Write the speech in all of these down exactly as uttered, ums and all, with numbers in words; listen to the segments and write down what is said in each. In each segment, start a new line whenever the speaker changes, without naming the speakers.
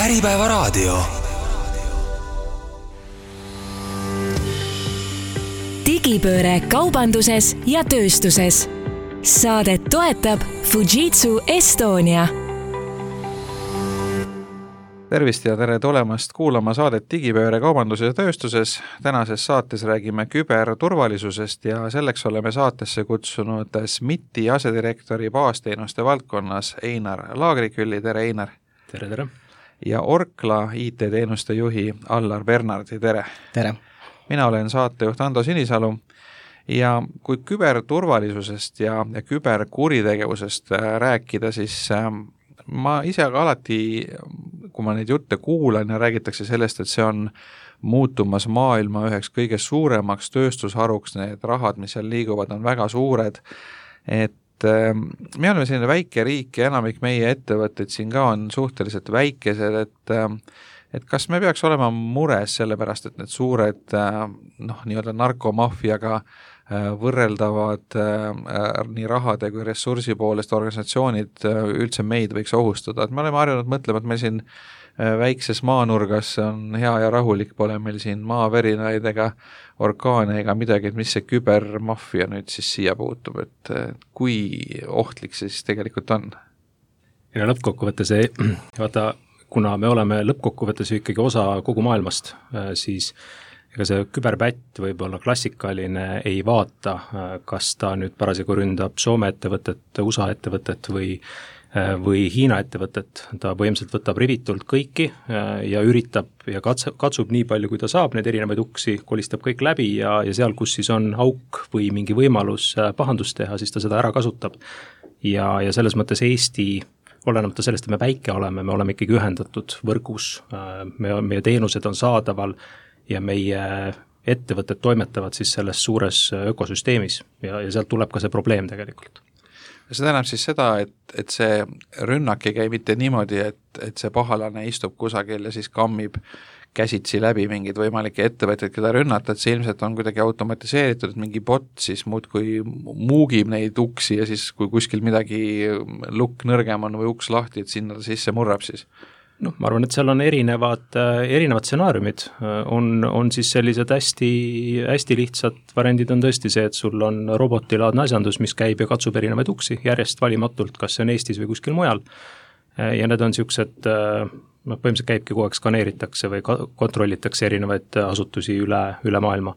Äripäevaraadio.
Digipööre kaubanduses ja tööstuses. Saadet toetab Fujitsu Estonia.
Tervist ja tere tulemast kuulama saadet Digipööre kaubanduses ja tööstuses. Tänases saates räägime küberturvalisusest ja selleks oleme saatesse kutsunud S M I T-i asedirektori baasteenuste valdkonnas Einar Laagrikülli. Tere, Einar!
Tere, tere!
Ja Orkla I T-teenuste juhi Allar Bernardi. Tere!
Tere!
Mina olen saatejuht Ando Sinisalu ja kui küberturvalisusest ja, ja küberkuritegevusest rääkida, siis ma ise aga alati, kui ma neid jutte kuulan ja räägitakse sellest, et see on muutumas maailma üheks kõige suuremaks tööstusharuks, need rahad, mis seal liiguvad, on väga suured, et me oleme selline väike riik ja enamik meie ettevõtteid siin ka on suhteliselt väikesed, et et kas me peaks olema mures sellepärast, et need suured noh, nii-öelda narkomaffiaga võrreldavad nii rahade kui ressursi poolest organisatsioonid üldse meid võiks ohustada, et me oleme harjunud mõtlema, et meil siin väikses maanurgas on hea ja rahulik, pole meil siin maavärinaid ega orkaane ega midagi, et mis see kübermaffia nüüd siis siia puutub, et kui ohtlik see siis tegelikult on?
Ja lõppkokkuvõttes ei, vaata, kuna me oleme lõppkokkuvõttes ikkagi osa kogu maailmast, siis ega see küberpätt võib olla klassikaline, ei vaata, kas ta nüüd parasjagu ründab Soome ettevõtet, U S A ettevõtet või või Hiina ettevõtet, ta põhimõtteliselt võtab rivitult kõiki ja üritab ja katsub, katsub nii palju, kui ta saab, need erinevaid uksi kolistab kõik läbi ja, ja seal, kus siis on auk või mingi võimalus pahandust teha, siis ta seda ära kasutab. Ja, ja selles mõttes Eesti, olenemata sellest, et me väike oleme, me oleme ikkagi ühendatud võrgus, me, meie teenused on saadaval ja meie ettevõtted toimetavad siis selles suures ökosüsteemis ja, ja sealt tuleb ka see probleem tegelikult.
See tähendab siis seda, et, et see rünnak ei käi mitte niimoodi, et, et see pahalane istub kusagil ja siis kammib käsitsi läbi mingid võimalikke ettevõtteid, keda rünnata, et see ilmselt on kuidagi automatiseeritud, et mingi bot siis muudkui muugib neid uksi ja siis kui kuskil midagi lukk nõrgem on või uks lahti, et sinna ta sisse murrab siis.
Noh, ma arvan, et seal on erinevad, erinevad stsenaariumid, on, on siis sellised hästi, hästi lihtsad variandid on tõesti see, et sul on robotilaadne asjandus, mis käib ja katsub erinevaid uksi järjest valimatult, kas see on Eestis või kuskil mujal. Ja need on siuksed, noh, põhimõtteliselt käibki kogu aeg skaneeritakse või kontrollitakse erinevaid asutusi üle, üle maailma.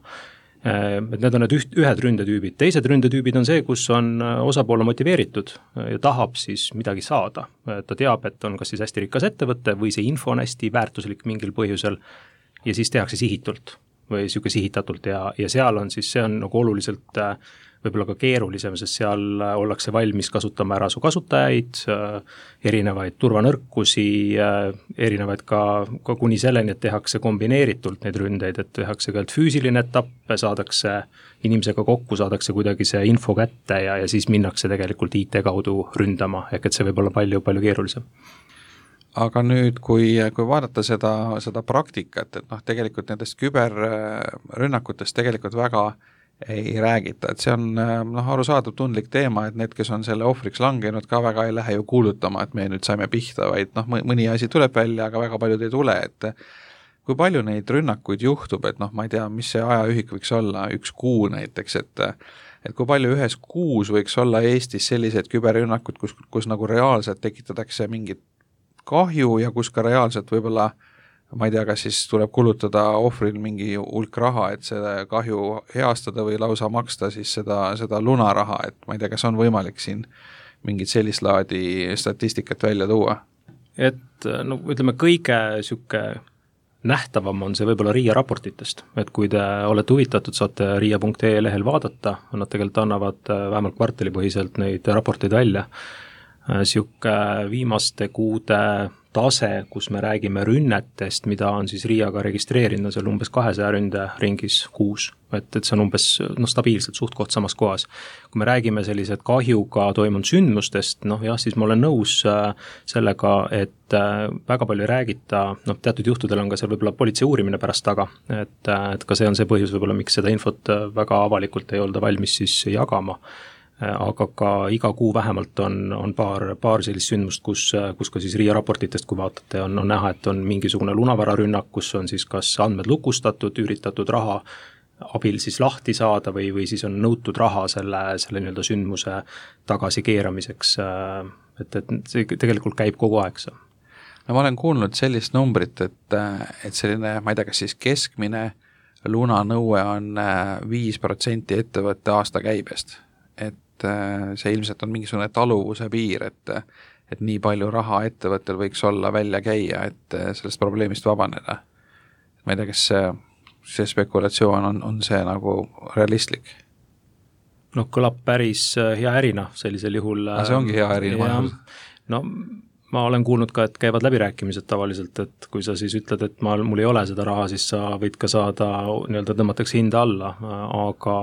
Et need on need üht, ühed ründetüübid. Teised ründetüübid on see, kus on osapool motiveeritud ja tahab siis midagi saada. Ta teab, et on kas siis hästi rikas ettevõte või see info on hästi väärtuslik mingil põhjusel ja siis tehakse sihitult või siuke sihitatult ja, ja seal on siis, see on nagu oluliselt võib-olla ka keerulisem, sest seal ollakse valmis kasutama ära su kasutajaid, erinevaid turvanõrkusi, erinevaid ka, ka kuni selleni, et tehakse kombineeritult neid ründeid, et tehakse ka füüsiline etapp, saadakse inimesega kokku, saadakse kuidagi see info kätte ja, ja siis minnakse tegelikult I T kaudu ründama, ehk et see võib olla palju, palju keerulisem.
Aga nüüd, kui, kui vaadata seda, seda praktikat, et noh, tegelikult nendest küberrünnakutest tegelikult väga ei räägita, et see on noh, arusaadav tundlik teema, et need, kes on selle ohvriks langenud, ka väga ei lähe ju kuulutama, et me nüüd saime pihta, vaid noh, mõni asi tuleb välja, aga väga paljud ei tule, et kui palju neid rünnakuid juhtub, et noh, ma ei tea, mis see ajaühik võiks olla, üks kuu näiteks, et et kui palju ühes kuus võiks olla Eestis sellised küberrünnakud, kus, kus nagu reaalselt tekitatakse mingit kahju ja kus ka reaalselt võib-olla ma ei tea, kas siis tuleb kulutada ohvril mingi hulk raha, et seda kahju heastada või lausa maksta siis seda, seda lunaraha, et ma ei tea, kas on võimalik siin mingit sellist laadi statistikat välja tuua?
Et no ütleme, kõige siuke nähtavam on see võib-olla RIA raportitest, et kui te olete huvitatud, saate ria punkt ee lehel vaadata, nad tegelikult annavad vähemalt kvartalipõhiselt neid raporteid välja. Siuke viimaste kuude tase, kus me räägime rünnetest, mida on siis RIA-ga registreerinud, seal umbes kahesaja ründe ringis kuus, et, et see on umbes no, stabiilselt suht koht samas kohas. Kui me räägime sellised kahjuga toimunud sündmustest, noh jah, siis ma olen nõus sellega, et väga palju ei räägita, noh teatud juhtudel on ka seal võib-olla politsei uurimine pärast taga, et, et ka see on see põhjus võib-olla, miks seda infot väga avalikult ei olda valmis siis jagama. aga ka iga kuu vähemalt on, on paar, paar sellist sündmust, kus, kus ka siis R I A raportitest, kui vaatate, on, on näha, et on mingisugune lunavararünnak, kus on siis kas andmed lukustatud, üritatud raha abil siis lahti saada või, või siis on nõutud raha selle, selle nii-öelda sündmuse tagasi keeramiseks, et, et see tegelikult käib kogu aeg see.
No ma olen kuulnud sellist numbrit, et, et selline, ma ei tea, kas siis keskmine lunanõue on viis protsenti ettevõtte aasta käibest. Et see ilmselt on mingisugune taluvuse piir, et, et nii palju raha ettevõttel võiks olla välja käia, et sellest probleemist vabaneda. Ma ei tea, kas see, see spekulatsioon on, on see nagu realistlik?
No kõlab päris hea ärina sellisel juhul.
No, see ongi hea ärina.
No ma olen kuulnud ka, et käivad läbirääkimised tavaliselt, et kui sa siis ütled, et ma, mul ei ole seda raha, siis sa võid ka saada, nii-öelda tõmmatakse hinda alla, aga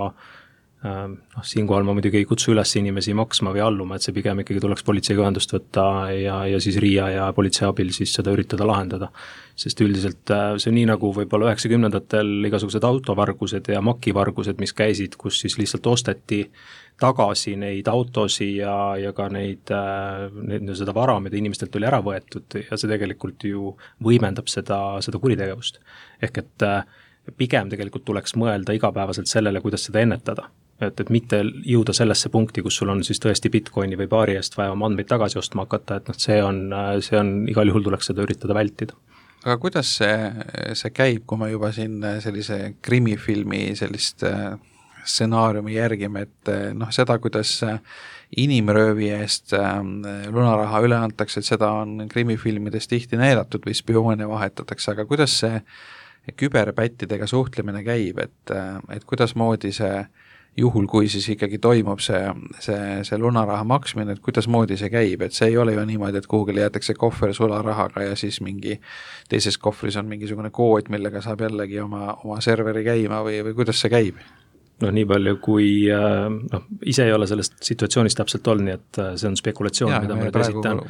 noh, siinkohal ma muidugi ei kutsu üles inimesi maksma või alluma, et see pigem ikkagi tuleks politseiga ühendust võtta ja, ja siis R I A ja politsei abil siis seda üritada lahendada. Sest üldiselt see on nii nagu võib-olla üheksakümnendatel igasugused autovargused ja makivargused, mis käisid, kus siis lihtsalt osteti tagasi neid autosi ja, ja ka neid, neid, seda vara, mida inimestelt oli ära võetud ja see tegelikult ju võimendab seda, seda kuritegevust. Ehk et pigem tegelikult tuleks mõelda igapäevaselt sellele, kuidas seda ennetada. Et, et mitte jõuda sellesse punkti, kus sul on siis tõesti Bitcoini või baari eest vaja oma andmeid tagasi ostma hakata, et noh, see on, see on, igal juhul tuleks seda üritada vältida.
Aga kuidas see, see käib, kui me juba siin sellise krimifilmi sellist stsenaariumi järgime, et noh, seda, kuidas inimröövi eest lunaraha üle antakse, et seda on krimifilmides tihti näidatud või spioone vahetatakse, aga kuidas see küberpättidega suhtlemine käib, et, et kuidas moodi see juhul, kui siis ikkagi toimub see, see, see lunaraha maksmine, et kuidas moodi see käib, et see ei ole ju niimoodi, et kuhugile jäetakse kohver sularahaga ja siis mingi teises kohvris on mingisugune kood, millega saab jällegi oma, oma serveri käima või, või kuidas see käib?
No nii palju, kui noh, ise ei ole sellest situatsioonist täpselt olnud, nii et see on spekulatsioon, ja, mida ma nüüd esitan.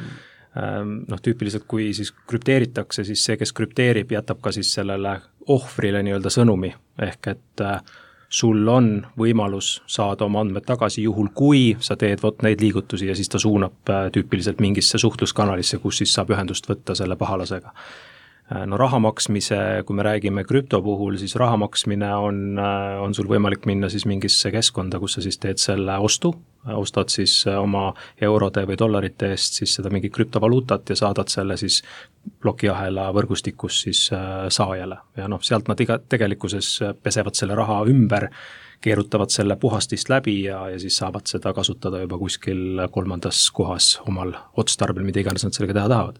Noh, tüüpiliselt kui siis krüpteeritakse, siis see, kes krüpteerib, jätab ka siis sellele ohvrile nii-öelda sõnumi, ehk et sul on võimalus saada oma andmed tagasi juhul, kui sa teed vot neid liigutusi ja siis ta suunab tüüpiliselt mingisse suhtluskanalisse, kus siis saab ühendust võtta selle pahalasega. No raha maksmise, kui me räägime krüpto puhul, siis raha maksmine on, on sul võimalik minna siis mingisse keskkonda, kus sa siis teed selle ostu, ostad siis oma eurode või dollarite eest siis seda mingi krüptovaluutat ja saadad selle siis plokiahela võrgustikus siis saajale. Ja noh, sealt nad iga tegelikkuses pesevad selle raha ümber, keerutavad selle puhastist läbi ja, ja siis saavad seda kasutada juba kuskil kolmandas kohas omal otstarbel, mida iganes nad sellega teha tahavad.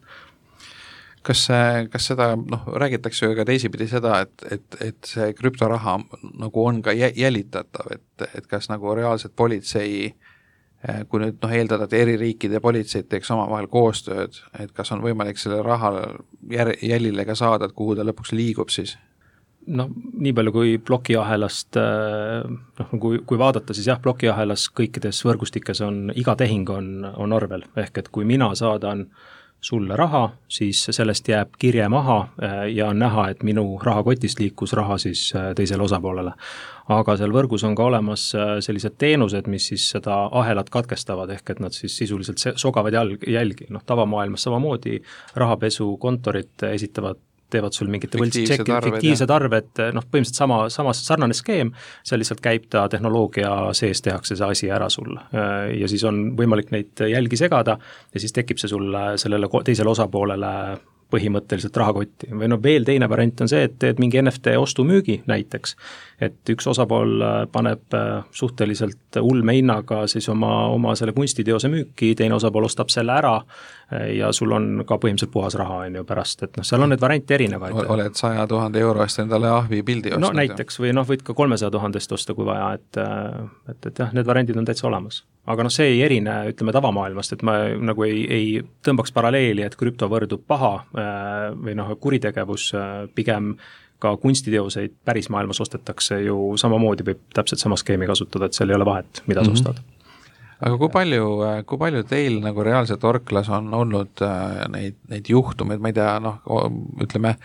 Kas, kas seda, noh, räägitakse ju ka teisipidi seda, et, et, et see krüptoraha nagu on ka jälitatav, et, et kas nagu reaalselt politsei, kui nüüd noh, eeldada, et eri riikide politseid teeks omavahel koostööd, et kas on võimalik selle raha jär, jälile ka saada, et kuhu ta lõpuks liigub siis?
No nii palju kui plokiahelast, noh, kui, kui vaadata, siis jah, plokiahelas kõikides võrgustikes on, iga tehing on, on arvel, ehk et kui mina saadan sulle raha, siis sellest jääb kirje maha ja on näha, et minu rahakotist liikus raha siis teisele osapoolele. Aga seal võrgus on ka olemas sellised teenused, mis siis seda ahelat katkestavad, ehk et nad siis sisuliselt sogavad jalg, jälgi. Noh, tavamaailmas samamoodi rahapesukontorid esitavad teevad sul mingite võltstšekid, fiktiivsed arved, noh, põhimõtteliselt sama, sama sarnane skeem, seal lihtsalt käib ta tehnoloogia sees, tehakse see asi ära sulle. Ja siis on võimalik neid jälgi segada ja siis tekib see sulle sellele teisele osapoolele põhimõtteliselt rahakotti. Või no veel teine variant on see, et teed mingi N F T ostumüügi näiteks, et üks osapool paneb suhteliselt ulme hinnaga siis oma, oma selle kunstiteose müüki, teine osapool ostab selle ära ja sul on ka põhimõtteliselt puhas raha on ju pärast, et noh, seal on need variante erinevaid.
Oled saja tuhande euro eest endale ahvi pildi ostnud?
No näiteks, või noh, võid ka kolmesaja tuhandest osta, kui vaja, et, et, et jah, need variandid on täitsa olemas. Aga noh, see ei erine, ütleme, tavamaailmast, et ma nagu ei, ei tõmbaks paralleeli, et krüpto võrdub paha või noh, kuritegevus, pigem ka kunstiteoseid päris maailmas ostetakse ju samamoodi võib täpselt sama skeemi kasutada, et seal ei ole vahet, mida sa ostad.
Mm-hmm. Aga kui palju, kui palju teil nagu reaalselt Orklas on olnud neid, neid juhtumeid, ma ei tea, noh, ütleme,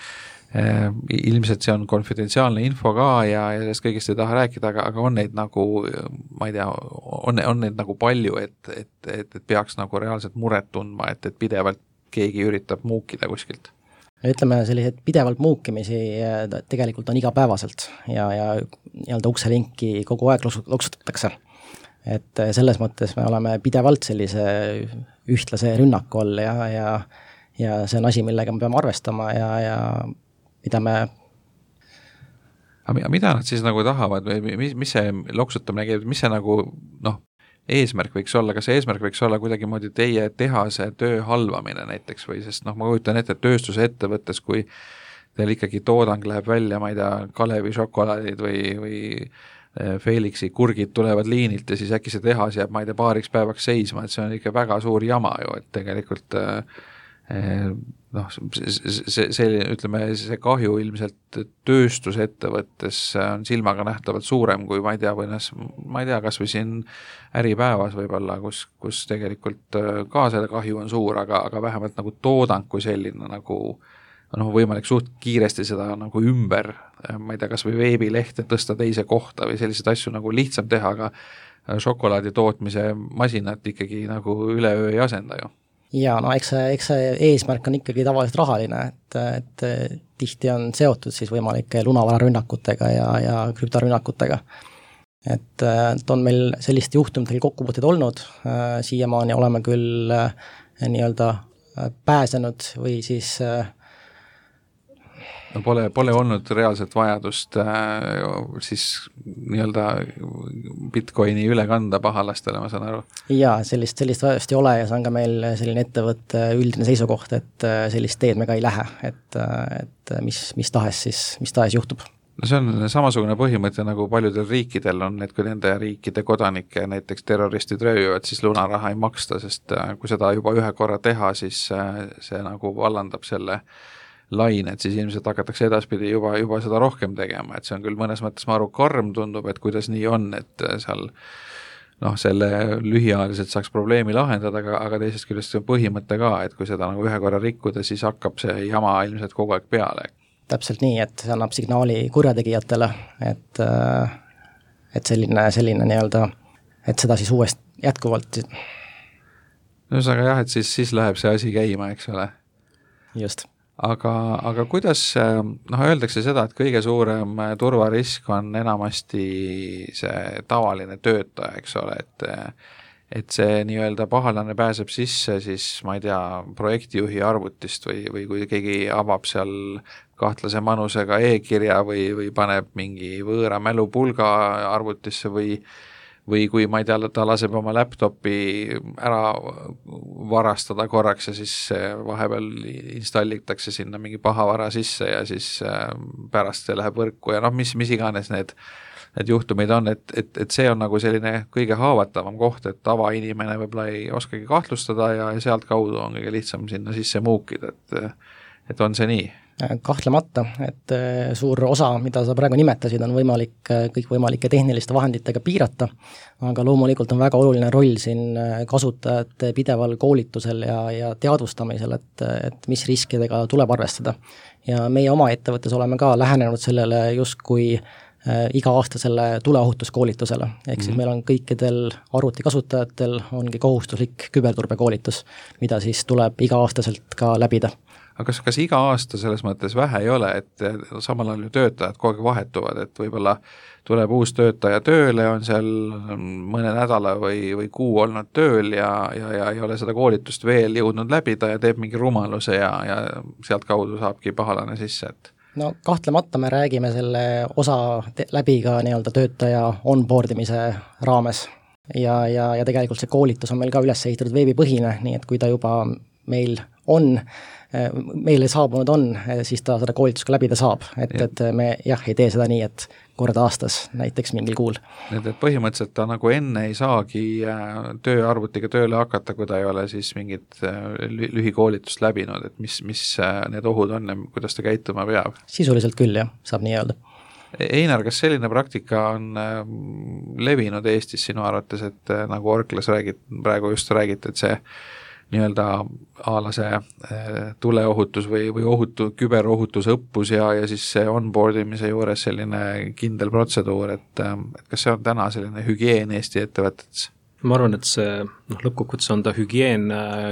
ilmselt see on konfidentsiaalne info ka ja, ja sellest kõigest ei taha rääkida, aga, aga on neid nagu, ma ei tea, on, on neid nagu palju, et, et, et, et peaks nagu reaalselt muret tundma, et, et pidevalt keegi üritab muukida kuskilt?
Ütleme, sellised pidevalt muukimisi tegelikult on igapäevaselt ja, ja nii-öelda ukselinki kogu aeg loksutatakse. Et selles mõttes me oleme pidevalt sellise ühtlase rünnaku all ja, ja, ja see on asi, millega me peame arvestama ja, ja mida me...
Aga mida nad siis nagu tahavad või mis, mis see loksutamine käib, mis see nagu, noh, eesmärk võiks olla, kas see eesmärk võiks olla kuidagimoodi teie tehase töö halvamine näiteks või, sest noh, ma kujutan ette, et tööstuse ettevõttes, kui teil ikkagi toodang läheb välja, ma ei tea, Kalevi šokolaadid või, või Felixi kurgid tulevad liinilt ja siis äkki see tehas jääb, ma ei tea, paariks päevaks seisma, et see on ikka väga suur jama ju, et tegelikult noh, see, see, ütleme, see kahju ilmselt tööstusettevõttes on silmaga nähtavalt suurem kui ma ei tea, või ma ei tea, kas või siin Äripäevas võib-olla, kus, kus tegelikult ka selle kahju on suur, aga, aga vähemalt nagu toodang kui selline nagu noh, võimalik suht kiiresti seda nagu ümber, ma ei tea, kas või veebilehte tõsta teise kohta või selliseid asju nagu lihtsam teha, aga šokolaadi tootmise masinat ikkagi nagu üleöö ei asenda ju.
Ja no eks see, eks see eesmärk on ikkagi tavaliselt rahaline, et, et tihti on seotud siis võimalike lunavararünnakutega ja, ja krüptorünnakutega. Et, et on meil sellist juhtumitel kokkupuuteid olnud, siiamaani oleme küll nii-öelda pääsenud või siis
no pole, pole olnud reaalselt vajadust äh, siis nii-öelda Bitcoini üle kanda pahalastele, ma saan aru.
Jaa, sellist, sellist vajadust ei ole ja see on ka meil selline ettevõtte üldine seisukoht, et sellist teed me ka ei lähe, et, et mis, mis tahes siis, mis tahes juhtub.
No see on samasugune põhimõte nagu paljudel riikidel on, et kui nende riikide kodanikke näiteks terroristid röövivad, siis lunaraha ei maksta, sest kui seda juba ühe korra teha, siis see nagu vallandab selle lain, et siis ilmselt hakatakse edaspidi juba, juba seda rohkem tegema, et see on küll mõnes mõttes maru karm tundub, et kuidas nii on, et seal noh, selle lühiajaliselt saaks probleemi lahendada, aga, aga teisest küljest see on põhimõte ka, et kui seda nagu ühe korra rikkuda, siis hakkab see jama ilmselt kogu aeg peale.
Täpselt nii, et see annab signaali kurjategijatele, et, et selline, selline nii-öelda, et seda siis uuesti jätkuvalt.
No ühesõnaga jah, et siis, siis läheb see asi käima, eks ole.
Just.
Aga, aga kuidas, noh, öeldakse seda, et kõige suurem turvarisk on enamasti see tavaline töötaja, eks ole, et, et see nii-öelda pahalane pääseb sisse siis, ma ei tea, projektijuhi arvutist või, või kui keegi avab seal kahtlase manusega e-kirja või, või paneb mingi võõra mälupulga arvutisse või või kui, ma ei tea, ta laseb oma laptopi ära varastada korraks ja siis vahepeal installitakse sinna mingi pahavara sisse ja siis pärast see läheb võrku ja noh, mis, mis iganes need, need juhtumid on, et, et, et see on nagu selline kõige haavatavam koht, et tavainimene võib-olla ei oskagi kahtlustada ja sealt kaudu on kõige lihtsam sinna sisse muukida, et, et on see nii?
Kahtlemata, et suur osa, mida sa praegu nimetasid, on võimalik kõikvõimalike tehniliste vahenditega piirata, aga loomulikult on väga oluline roll siin kasutajate pideval koolitusel ja, ja teadvustamisel, et, et mis riskidega tuleb arvestada. Ja meie oma ettevõttes oleme ka lähenenud sellele justkui iga-aastasele tuleohutuskoolitusele, ehk siis mm-hmm. meil on kõikidel arvutikasutajatel ongi kohustuslik küberturbekoolitus, mida siis tuleb iga-aastaselt ka läbida.
Aga kas, kas iga aasta selles mõttes vähe ei ole, et samal ajal ju töötajad kogu aeg vahetuvad, et võib-olla tuleb uus töötaja tööle, on seal mõne nädala või, või kuu olnud tööl ja, ja, ja ei ole seda koolitust veel jõudnud läbida ja teeb mingi rumaluse ja, ja sealt kaudu saabki pahalane sisse, et
no kahtlemata me räägime selle osa läbi ka nii-öelda töötaja onboardimise raames ja, ja, ja tegelikult see koolitus on meil ka üles ehitatud veebipõhine, nii et kui ta juba meil on, meile saabunud on, siis ta seda koolitust ka läbida saab, et, et me jah, ei tee seda nii, et kord aastas näiteks mingil kuul.
Et, et põhimõtteliselt ta nagu enne ei saagi tööarvutiga tööle hakata, kui ta ei ole siis mingit lühikoolitust läbinud, et mis, mis need ohud on ja kuidas ta käituma peab? Sisuliselt
küll, jah, saab nii öelda.
Einar, kas selline praktika on levinud Eestis sinu arvates, et nagu Orklas räägid, praegu just räägid, et see nii-öelda ala see tuleohutus või, või ohutu, küberohutusõppus ja, ja siis see onboard imise juures selline kindel protseduur, et, et kas see on täna selline hügieen Eesti ettevõtetes?
Ma arvan, et see noh, lõppkokkuvõttes on ta hügieen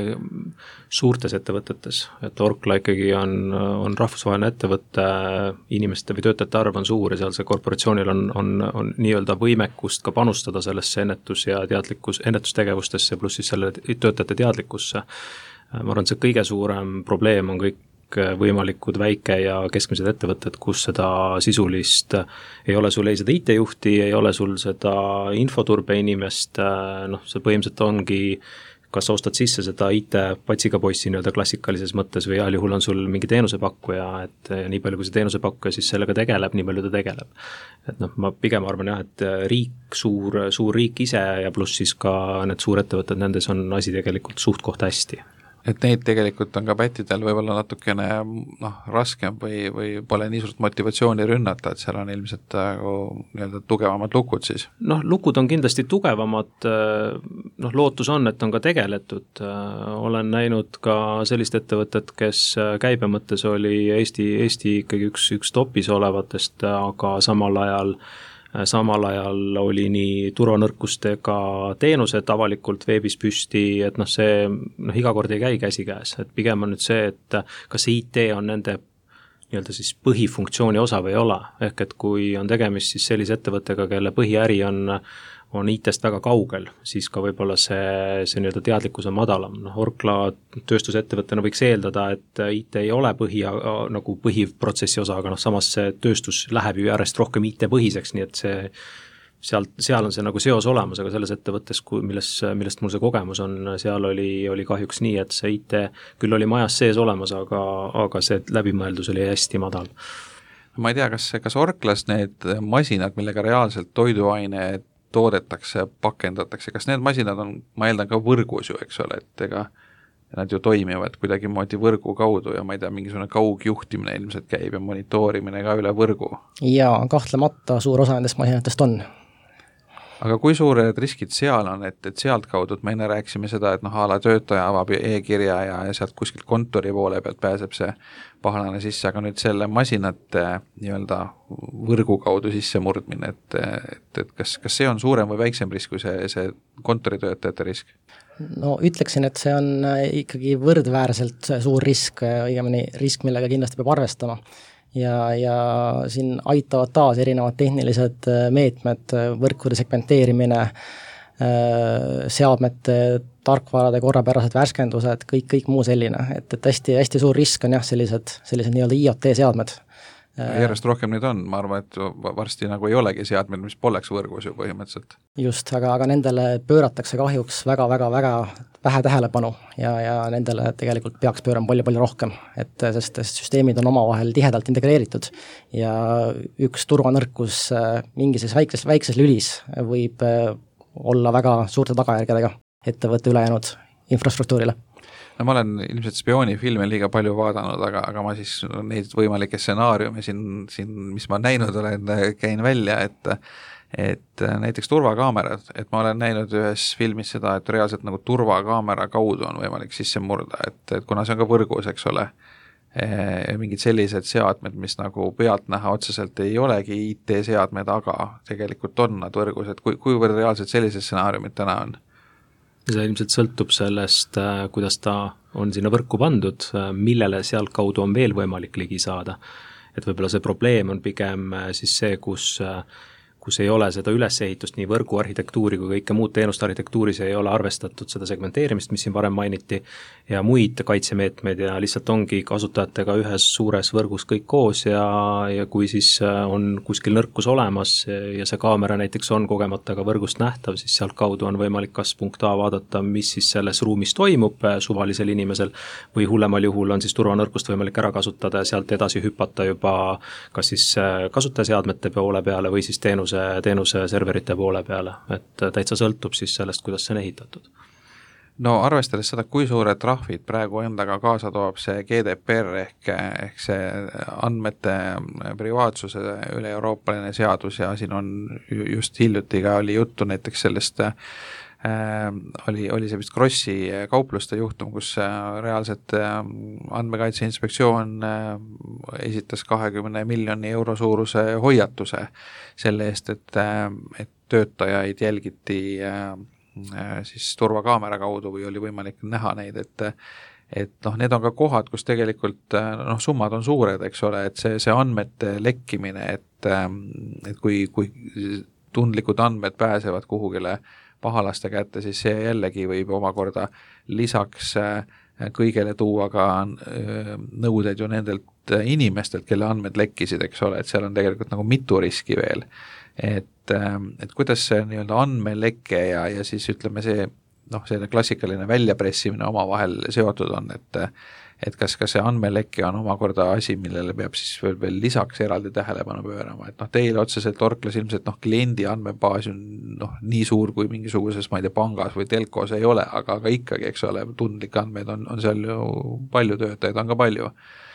suurtes ettevõtetes, et Orkla ikkagi on, on rahvusvaheline ettevõte, inimeste või töötajate arv on suur ja seal see korporatsioonil on, on, on nii-öelda võimekust ka panustada sellesse ennetus- ja teadlikkus, ennetustegevustesse pluss siis selle töötajate teadlikkusse. Ma arvan, et see kõige suurem probleem on kõik võimalikud väike- ja keskmised ettevõtted, kus seda sisulist ei ole sul ei seda I T-juhti, ei ole sul seda infoturbe inimest, noh, see põhimõtteliselt ongi, kas ostad sisse seda I T-patsiga poissi nii-öelda klassikalises mõttes või heal juhul on sul mingi teenusepakkuja, et nii palju kui see teenusepakkuja siis sellega tegeleb, nii palju ta tegeleb. Et noh, ma pigem arvan jah, et riik, suur, suur riik ise ja pluss siis ka need suurettevõtted, nendes on asi tegelikult suht koht hästi.
Et neid tegelikult on ka pättidel võib-olla natukene noh, raskem või, või pole nii suurt motivatsiooni rünnata, et seal on ilmselt nagu nii-öelda tugevamad lukud siis?
Noh, lukud on kindlasti tugevamad, noh, lootus on, et on ka tegeletud. Olen näinud ka sellist ettevõtet, kes käibe mõttes oli Eesti, Eesti ikkagi üks, üks topis olevatest, aga samal ajal samal ajal oli nii turvanõrkustega teenused avalikult veebis püsti, et noh, see noh, iga kord ei käi käsikäes, et pigem on nüüd see, et kas see I T on nende nii-öelda siis põhifunktsiooni osa või ei ole, ehk et kui on tegemist siis sellise ettevõttega, kelle põhiäri on on I T-st väga kaugel, siis ka võib-olla see, see nii-öelda teadlikkus on madalam. Noh, Orkla tööstusettevõttena võiks eeldada, et I T ei ole põhi, nagu põhiprotsessi osa, aga noh, samas see tööstus läheb ju järjest rohkem I T-põhiseks, nii et see, seal, seal on see nagu seos olemas, aga selles ettevõttes, milles, millest mul see kogemus on, seal oli, oli kahjuks nii, et see I T küll oli majas sees olemas, aga, aga see läbimõeldus oli hästi madal.
Ma ei tea, kas, kas Orklas need masinad, millega reaalselt toiduaine toodetakse, pakendatakse, kas need masinad on, ma eeldan ka võrgus ju, eks ole, et ega nad ju toimivad kuidagi moodi võrgu kaudu ja ma ei tea, mingisugune kaugjuhtimine ilmselt käib ja monitoorimine ka üle võrgu.
Ja kahtlemata suur osa nendest masinatest on.
Aga kui suured riskid seal on, et, et sealt kaudu, et me enne rääkisime seda, et noh, ala töötaja avab e-kirja ja, ja sealt kuskilt kontori poole pealt pääseb see pahalane sisse, aga nüüd selle masinate nii-öelda võrgu kaudu sisse murdmine, et, et, et kas, kas see on suurem või väiksem risk kui see, see kontoritöötajate risk?
No ütleksin, et see on ikkagi võrdväärselt suur risk, õigemini risk, millega kindlasti peab arvestama. Ja, ja siin aitavad taas erinevad tehnilised meetmed, võrkude segmenteerimine, seadmete, tarkvarade korrapärased värskendused, kõik, kõik muu selline, et, et hästi, hästi suur risk on jah, sellised, sellised nii-öelda I O T seadmed.
Järjest rohkem neid on, ma arvan, et varsti nagu ei olegi seadmed, mis poleks võrgus ju põhimõtteliselt.
Just, aga, aga nendele pööratakse kahjuks väga, väga, väga vähe tähelepanu ja, ja nendele tegelikult peaks pöörama palju-palju rohkem, et sest süsteemid on omavahel tihedalt integreeritud ja üks turvanõrkus mingis väikses, väikses lülis võib olla väga suurte tagajärgedega ettevõtte ülejäänud infrastruktuurile.
No ma olen ilmselt spioonifilme liiga palju vaadanud, aga, aga ma siis neid võimalikke stsenaariume siin, siin, mis ma näinud olen, käin välja, et et näiteks turvakaamerad, et ma olen näinud ühes filmis seda, et reaalselt nagu turvakaamera kaudu on võimalik sisse murda, et, et kuna see on ka võrgus, eks ole, mingid sellised seadmed, mis nagu pealt näha otseselt ei olegi I T-seadmed, aga tegelikult on nad võrgus, et kui, kuivõrd reaalselt sellised stsenaariumid täna on?
See ilmselt sõltub sellest, kuidas ta on sinna võrku pandud, millele sealt kaudu on veel võimalik ligi saada. Et võib-olla see probleem on pigem siis see, kus, kus ei ole seda ülesehitust, nii võrgu arhitektuuri kui kõike muud teenuste arhitektuuris ei ole arvestatud seda segmenteerimist, mis siin varem mainiti, ja muid kaitsemeetmeid ja lihtsalt ongi kasutajatega ühes suures võrgus kõik koos ja, ja kui siis on kuskil nõrkus olemas ja see kaamera näiteks on kogemata ka võrgust nähtav, siis sealt kaudu on võimalik kas punkt A vaadata, mis siis selles ruumis toimub suvalisel inimesel või hullemal juhul on siis turvanõrkust võimalik ära kasutada ja sealt edasi hüpata juba kas siis kasutajaseadmete poole peale või siis teenuse teenuse serverite poole peale, et täitsa sõltub siis sellest, kuidas see on ehitatud.
No arvestades seda, kui suured trahvid praegu endaga kaasa toob see G D P R ehk, ehk see andmete privaatsuse üle euroopaline seadus ja siin on just hiljuti ka oli juttu näiteks sellest oli, oli see vist Krossi kaupluste juhtum, kus reaalselt Andmekaitse Inspektsioon esitas kahekümne miljoni euro suuruse hoiatuse selle eest, et, et töötajaid jälgiti siis turvakaamera kaudu või oli võimalik näha neid, et et noh, need on ka kohad, kus tegelikult noh, summad on suured, eks ole, et see, see andmete lekkimine, et, et kui, kui tundlikud andmed pääsevad kuhugile pahalaste kätte, siis see jällegi võib omakorda lisaks kõigele tuua ka nõudeid ju nendelt inimestelt, kelle andmed lekkisid, eks ole, et seal on tegelikult nagu mitu riski veel. Et, et kuidas see nii-öelda andmeleke ja, ja siis ütleme see noh, selline klassikaline väljapressimine omavahel seotud on, et et kas, kas see andmeleke on omakorda asi, millele peab siis veel, veel lisaks eraldi tähelepanu pöörama, et noh, teile otseselt Orklas ilmselt noh, kliendi andmebaas on noh, nii suur kui mingisuguses, ma ei tea, pangas või telkos ei ole, aga, aga ikkagi, eks ole, tundlikke andmeid on, on seal ju palju, töötajaid on ka palju.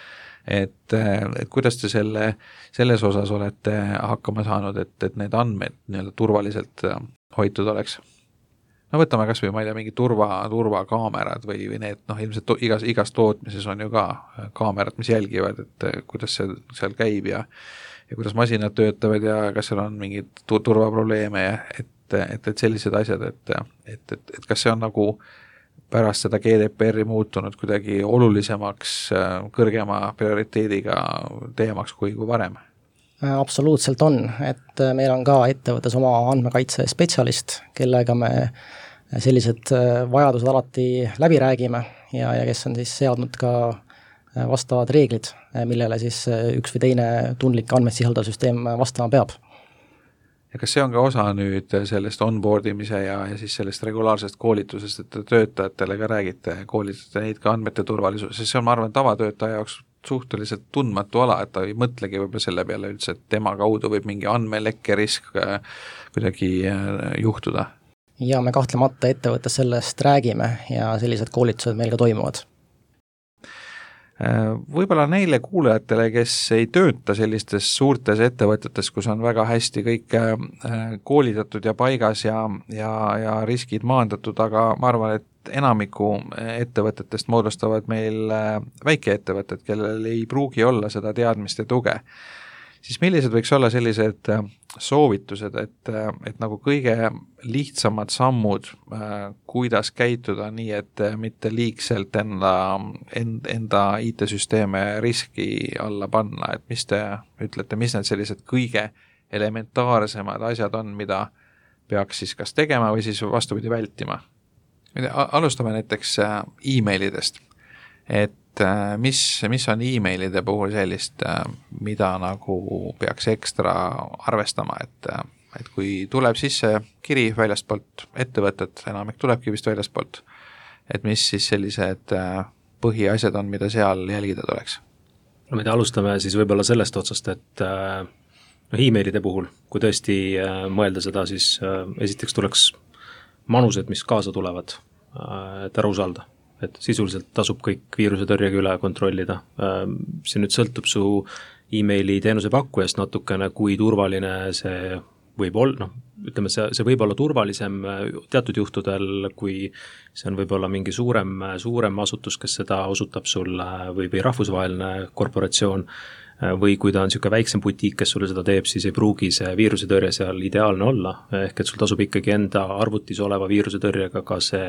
Et, et kuidas te selle, selles osas olete hakkama saanud, et, et need andmed nii-öelda turvaliselt hoitud oleks? No võtame kas või, ma ei tea, mingi turva, turvakaamerad või, või need, noh, ilmselt to, igas, igas tootmises on ju ka kaamerad, mis jälgivad, et kuidas see seal käib ja, ja kuidas masinad töötavad ja kas seal on mingeid turvaprobleeme ja et, et, et sellised asjad, et, et, et, et kas see on nagu pärast seda G D P R-i muutunud kuidagi olulisemaks, kõrgema prioriteediga teemaks kui, kui varem?
Absoluutselt on, et meil on ka ettevõttes oma andmekaitse spetsialist, kellega me sellised vajadused alati läbi räägime ja, ja kes on siis seadnud ka vastavad reeglid, millele siis üks või teine tundlik andmeid sisaldav süsteem vastama peab.
Ja kas see on ka osa nüüd sellest onboardimise ja, ja siis sellest regulaarsest koolitusest, et töötajatele ka räägite, koolitate neid ka andmete turvalisus, sest see on, ma arvan, tavatöötaja jaoks suhteliselt tundmatu ala, et ta ei mõtlegi võib-olla selle peale üldse, et tema kaudu võib mingi andmelekke risk kuidagi juhtuda.
Ja me kahtlemata ettevõttes sellest räägime ja sellised koolitused meil ka toimuvad.
Võib-olla neile kuulajatele, kes ei tööta sellistes suurtes ettevõtetes, kus on väga hästi kõik koolitatud ja paigas ja, ja, ja riskid maandatud, aga ma arvan, et enamiku ettevõtetest moodustavad meil väikeettevõtted, kellel ei pruugi olla seda teadmist ja tuge. Siis millised võiks olla sellised soovitused, et, et nagu kõige lihtsamad sammud, kuidas käituda nii, et mitte liigselt enda, enda I T-süsteeme riski alla panna, et mis te ütlete, mis need sellised kõige elementaarsemad asjad on, mida peaks siis kas tegema või siis vastupidi vältima? Alustame näiteks e-mailidest, et mis, mis on e-mailide puhul sellist, mida nagu peaks ekstra arvestama, et, et kui tuleb sisse kiri väljastpoolt ettevõtet, enamik tulebki vist väljastpoolt, et mis siis sellised põhiasjad on, mida seal jälgida tuleks?
No me alustame siis võib-olla sellest otsast, et no, e-mailide puhul, kui tõesti mõelda seda, siis esiteks tuleks manused, mis kaasa tulevad, et ära usalda, et sisuliselt tasub kõik viirusetõrjega üle kontrollida. See nüüd sõltub su e-maili teenuse pakkujast natukene, kui turvaline see võib olla, noh, ütleme, see, see võib olla turvalisem teatud juhtudel, kui see on võib-olla mingi suurem, suurem asutus, kes seda osutab sulle või, või rahvusvaheline korporatsioon, või kui ta on niisugune väiksem butiik, kes sulle seda teeb, siis ei pruugi see viirusetõrje seal ideaalne olla, ehk et sul tasub ikkagi enda arvutis oleva viirusetõrjega ka see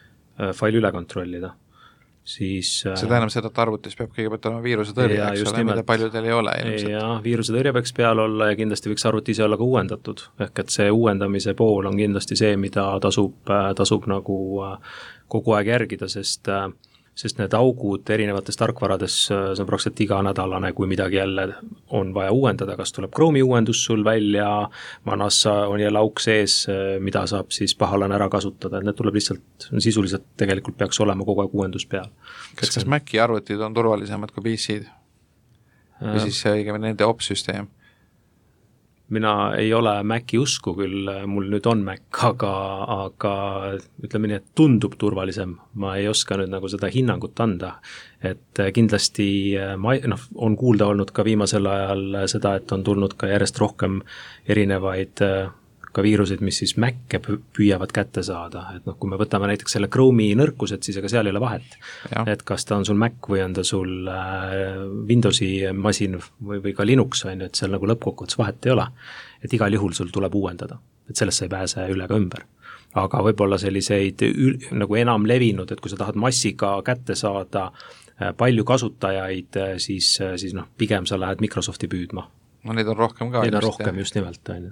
fail üle kontrollida. Siis,
see tähendab seda, et arvutis peab kõigepealt olema viirusetõrje, eks ole, mida paljudel ei ole ilmselt.
Ja viirusetõrje peaks peal olla ja kindlasti võiks arvuti ise olla ka uuendatud, ehk et see uuendamise pool on kindlasti see, mida tasub, tasub nagu kogu aeg järgida, sest sest need augud erinevates tarkvarades, see on praktiliselt iganädalane, kui midagi jälle on vaja uuendada, kas tuleb Chrome'i uuendus sul välja, manas on jälle auk sees, mida saab siis pahalane ära kasutada, et need tuleb lihtsalt, sisuliselt tegelikult peaks olema kogu aeg uuendus peal.
Kas, kas Maci arvutid on turvalisemad kui P C-d? Või siis õigemini nende op-süsteem?
Mina ei ole Maci usku küll, mul nüüd on Mac, aga, aga ütleme nii, et tundub turvalisem. Ma ei oska nüüd nagu seda hinnangut anda, et kindlasti ma, noh, on kuulda olnud ka viimasel ajal seda, et on tulnud ka järjest rohkem erinevaid ka viiruseid, mis siis Mac'e püüavad kätte saada, et noh, kui me võtame näiteks selle Chrome'i nõrkused, siis ega seal ei ole vahet. Et kas ta on sul Mac või on ta sul Windowsi masin või, või ka Linux, on ju, et seal nagu lõppkokkuvõttes vahet ei ole. Et igal juhul sul tuleb uuendada, et sellest sa ei pääse üle ka ümber. Aga võib-olla selliseid nagu enam levinud, et kui sa tahad massiga kätte saada palju kasutajaid, siis, siis noh, pigem sa lähed Microsofti püüdma.
No neid on rohkem ka.
Neid on rohkem jah. Just nimelt, on ju.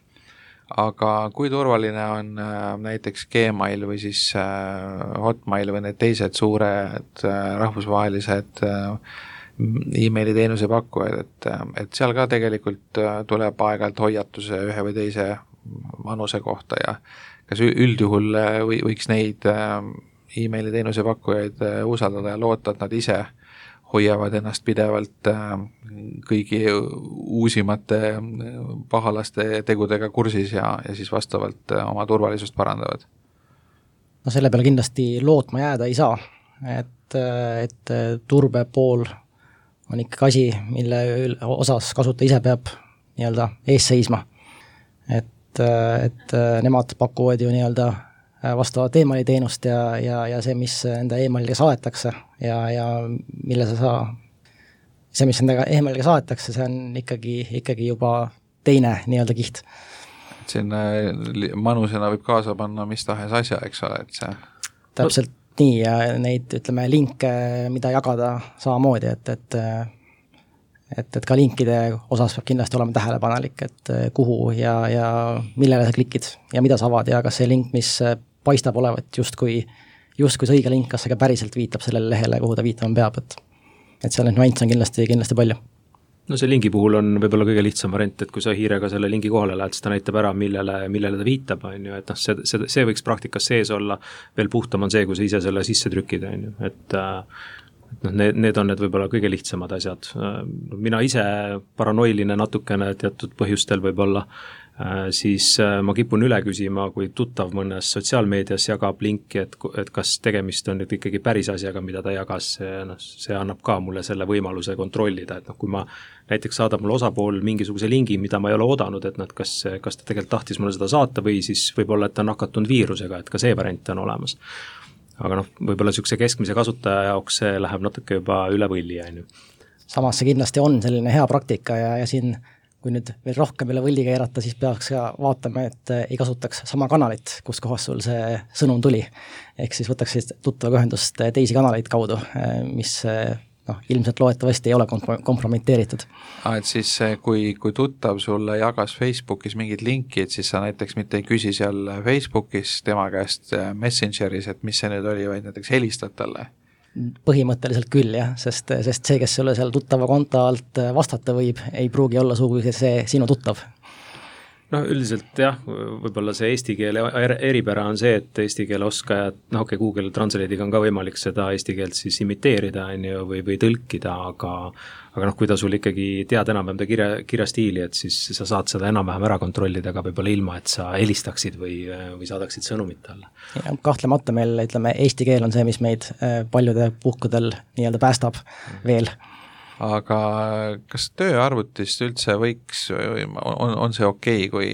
Aga kui turvaline on äh, näiteks Gmail või siis äh, Hotmail või need teised suured äh, rahvusvahelised äh, e-maili teenuse pakkujad, et, et seal ka tegelikult äh, tuleb aeg-ajalt hoiatuse ühe või teise vanuse kohta ja kas üldjuhul äh, või, võiks neid äh, e-maili teenuse pakkujaid äh, usaldada ja loota, et nad ise hoiavad ennast pidevalt kõigi uusimate pahalaste tegudega kursis ja, ja siis vastavalt oma turvalisust parandavad?
No selle peale kindlasti lootma jääda ei saa, et, et turbe pool on ikkagi asi, mille osas kasutaja ise peab nii-öelda ees seisma. Et, et nemad pakuvad ju nii-öelda vastavat e-maili teenust ja, ja, ja see, mis enda e-mailiga saadetakse ja, ja mille sa saa, see, mis enda e-mailiga saadetakse, see on ikkagi, ikkagi juba teine nii-öelda kiht.
Siin manusena võib kaasa panna mis tahes asja, eks ole, et see...
Täpselt no. Nii ja neid, ütleme, linke, mida jagada samamoodi, et, et et, et ka linkide osas peab kindlasti olema tähelepanelik, et kuhu ja, ja millele sa klikid ja mida sa avad ja kas see link, mis paistab olevat justkui, justkui see õige link, kas see ka päriselt viitab sellele lehele, kuhu ta viitama peab, et, et seal neid nüansse on kindlasti, kindlasti palju.
No see lingi puhul on võib-olla kõige lihtsam variant, et kui sa hiirega selle lingi kohale lähed, siis ta näitab ära, millele, millele ta viitab, on ju, et noh, see, see, see võiks praktikas sees olla, veel puhtam on see, kui sa ise selle sisse trükid, on ju, et et noh, need, need on need võib-olla kõige lihtsamad asjad. Mina ise paranoiline natukene teatud põhjustel võib-olla, siis ma kipun üle küsima, kui tuttav mõnes sotsiaalmeedias jagab linki, et, et kas tegemist on nüüd ikkagi päris asjaga, mida ta jagas, see, no, see annab ka mulle selle võimaluse kontrollida, et noh, kui ma näiteks saadab mulle osapool mingisuguse lingi, mida ma ei ole oodanud, et nad kas, kas ta tegelikult tahtis mulle seda saata või siis võib-olla, et ta on nakatunud viirusega, et ka see variant on olemas. Aga noh, võib-olla niisuguse keskmise kasutaja jaoks see läheb natuke juba üle võlli, on ju.
Samas see kindlasti on selline hea praktika ja, ja siin kui nüüd veel rohkem üle võlli keerata, siis peaks ka vaatama, et ei kasutaks sama kanalit, kus kohas sul see sõnum tuli. Ehk siis võtaks siis tuttavaga ühendust teisi kanaleid kaudu, mis noh, ilmselt loetavasti ei ole kompromiteeritud.
Ah, et siis kui, kui tuttav sulle jagas Facebookis mingid linkid, siis sa näiteks mitte ei küsi seal Facebookis tema käest Messengeris, et mis see nüüd oli, vaid näiteks helistad talle?
Põhimõtteliselt küll jah, sest, sest see, kes sulle seal tuttava konto alt vastata võib, ei pruugi olla sugugi see sinu tuttav.
No üldiselt jah, võib-olla see eesti keele eripära on see, et eesti keele oskajad, noh okei, Google Translate'iga on ka võimalik seda eesti keelt siis imiteerida on ju, või, või tõlkida, aga aga noh, kui ta sul ikkagi tead enam-vähem ta kirja, kirjastiili, et siis sa saad seda enam-vähem ära kontrollida, aga võib-olla ilma, et sa helistaksid või, või saadaksid sõnumit talle.
Ja, kahtlemata meil, ütleme, eesti keel on see, mis meid paljude puhkudel nii-öelda päästab veel.
Aga kas tööarvutist üldse võiks, on, on see okei, kui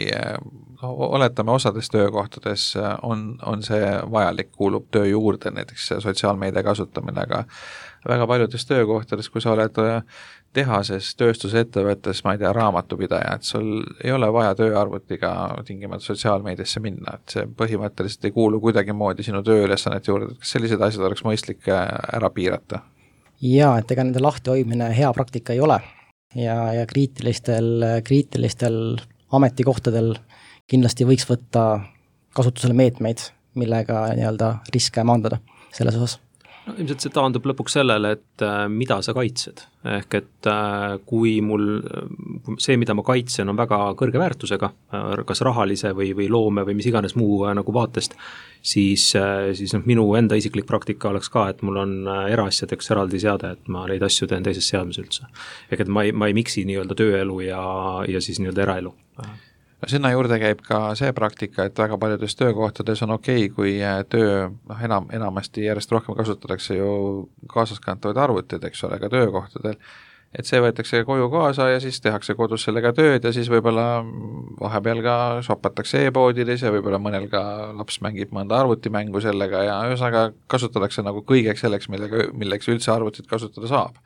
oletame osades töökohtades on, on see vajalik, kuulub töö juurde, näiteks sotsiaalmeedia kasutamine, aga väga paljudes töökohtades, kui sa oled tehases, tööstusettevõttes, ma ei tea, raamatupidaja, et sul ei ole vaja tööarvutiga tingimata sotsiaalmeediasse minna, et see põhimõtteliselt ei kuulu kuidagi moodi sinu tööülesannet juurde, kas sellised asjad oleks mõistlik ära piirata?
Jaa, et ega nende lahti hoidmine hea praktika ei ole ja, ja kriitilistel, kriitilistel ametikohtadel kindlasti võiks võtta kasutusele meetmeid, millega nii-öelda riske maandada selles osas.
No, ilmselt see taandub lõpuks sellele, et äh, mida sa kaitsed. Ehk et äh, kui mul see, mida ma kaitsen, on väga kõrge väärtusega, äh, kas rahalise või, või loome või mis iganes muu äh, nagu vaatest, siis, äh, siis noh, minu enda isiklik praktika oleks ka, et mul on äh, eraasjadeks eraldi seade, et ma neid asju teen teises seadmes üldse. Ehk et ma ei, ma ei miksi nii-öelda tööelu ja, ja siis nii-öelda eraelu.
No sinna juurde käib ka see praktika, et väga paljudes töökohtades on okei, kui töö, noh enam, enamasti järjest rohkem kasutatakse ju kaasaskantavaid arvutid, eks ole, ka töökohtadel, et see võetakse koju kaasa ja siis tehakse kodus sellega tööd ja siis võib-olla vahepeal ka shopatakse e-poodides ja võib-olla mõnel ka laps mängib mõnda arvutimängu sellega ja ühesõnaga kasutatakse nagu kõigeks selleks, millega, milleks üldse arvutit kasutada saab.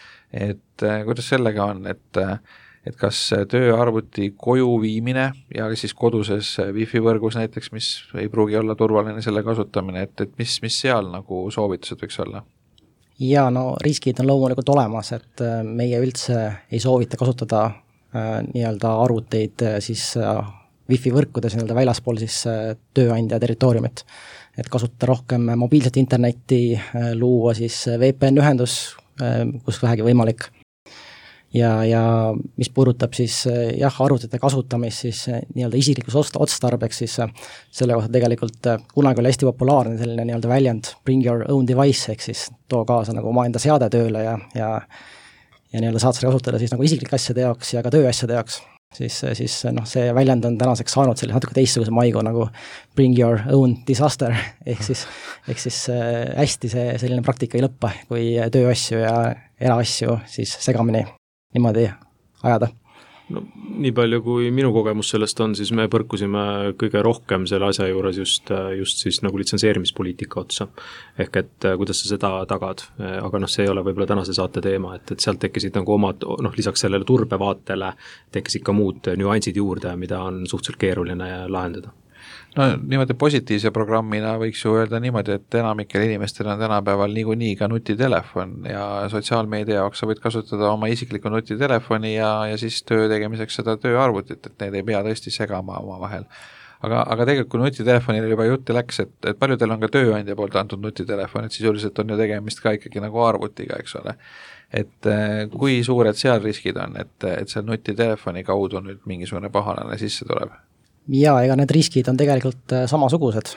Et kuidas sellega on, et et kas tööarvuti koju viimine ja siis koduses wifi võrgus näiteks, mis ei pruugi olla turvaline selle kasutamine, et, et mis, mis seal nagu soovitused võiks olla?
Ja no riskid on loomulikult olemas, et meie üldse ei soovita kasutada äh, nii-öelda arvuteid äh, siis äh, wifi võrkudes nii-öelda väljaspool siis äh, tööandja territooriumit. Et kasutada rohkem mobiilset internetti, äh, luua siis V P N-ühendus, äh, kus vähegi võimalik. Ja, ja mis puudutab siis jah, arvutite kasutamist siis nii-öelda isiklikus otstarbeks, siis selle kohta tegelikult kunagi oli hästi populaarne selline nii-öelda väljend bring your own device, ehk siis too kaasa nagu omaenda seade tööle ja, ja, ja nii-öelda saad seda kasutada siis nagu isiklike asjade jaoks ja ka tööasjade jaoks. Siis, siis noh, see väljend on tänaseks saanud sellise natuke teistsuguse maigu nagu bring your own disaster, ehk siis, ehk siis hästi see selline praktika ei lõppa, kui tööasju ja eraasju siis segamini niimoodi ajada.
No, nii palju kui minu kogemus sellest on, siis me põrkusime kõige rohkem selle asja juures just, just siis nagu litsenseerimispoliitika otsa. Ehk et kuidas sa seda tagad, aga noh, see ei ole võib-olla tänase saate teema, et, et sealt tekkisid nagu omad, noh, lisaks sellele turbevaatele tekkisid ka muud nüansid juurde, mida on suhteliselt keeruline lahendada.
No niimoodi positiivse programmina võiks ju öelda niimoodi, et enamikel inimestel on tänapäeval niikuinii ka nutitelefon ja sotsiaalmeedia jaoks sa võid kasutada oma isikliku nutitelefoni ja, ja siis töö tegemiseks seda tööarvutit, et need ei pea tõesti segama oma vahel. Aga, aga tegelikult kui nutitelefonil juba jutti läks, et, et paljudel on ka tööandja poolt antud nutitelefon, et sisuliselt on ju tegemist ka ikkagi nagu arvutiga, eks ole. Et kui suured seal riskid on, et, et seal nutitelefoni kaudu nüüd mingisugune pahalane sisse tuleb?
Ja ega need riskid on tegelikult samasugused,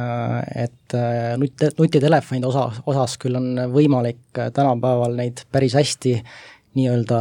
et nutitelefonide osa, osas küll on võimalik tänapäeval neid päris hästi nii-öelda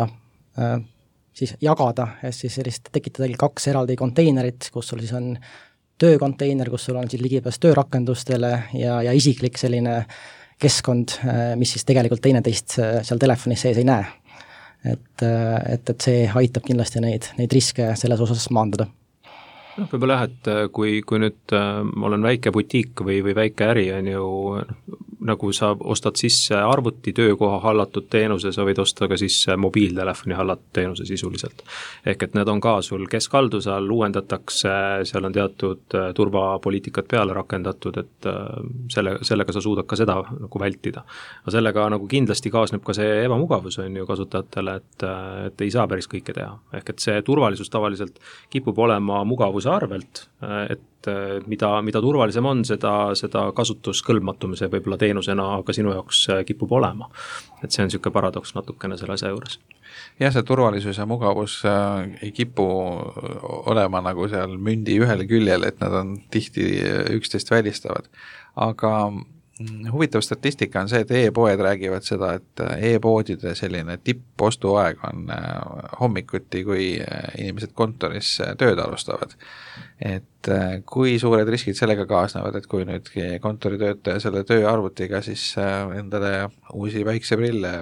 siis jagada, et siis sellist tekitada kaks eraldi konteinerit, kus sul siis on töökonteiner, kus sul on siis ligipääs töörakendustele ja, ja isiklik selline keskkond, mis siis tegelikult teineteist seal telefonis sees ei näe. Et, et, et see aitab kindlasti neid, neid riske selles osas maandada.
No, võib-olla jah, et kui, kui nüüd äh, olen väike butiik või, või väike äri, on ju, nagu sa ostad sisse arvuti töökoha hallatud teenuse, sa võid osta ka sisse mobiiltelefoni hallatud teenuse sisuliselt. Ehk et need on ka sul keskhalduse all, uuendatakse, seal on teatud äh, turvapoliitikat peale rakendatud, et äh, selle, sellega sa suudad ka seda nagu vältida. Aga sellega nagu kindlasti kaasneb ka see ebamugavus on ju kasutajatele, et, et ei saa päris kõike teha. Ehk et see turvalisus tavaliselt kipub olema mugavus arvelt, et mida, mida turvalisem on, seda, seda kasutuskõlbmatumise võib-olla teenusena ka sinu jaoks kipub olema. Et see on niisugune paradoks natukene selle asja juures.
Jah, see turvalisus ja mugavus äh, ei kipu olema nagu seal mündi ühel küljel, et nad on tihti üksteist välistavad. Aga huvitav statistika on see, et e-poed räägivad seda, et e-poodide selline tippostuaeg on hommikuti, kui inimesed kontoris tööd alustavad. Et kui suured riskid sellega kaasnevad, et kui nüüd kontoritöötaja selle tööarvutiga siis endale uusi päikseprille